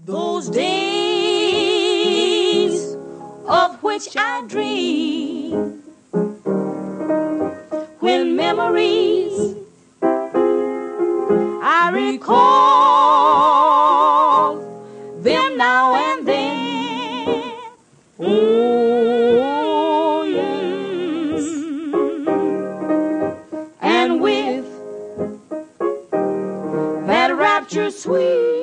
those days of which I dream, when memories I recall them now and then. Oh, yes. And with that rapture sweet,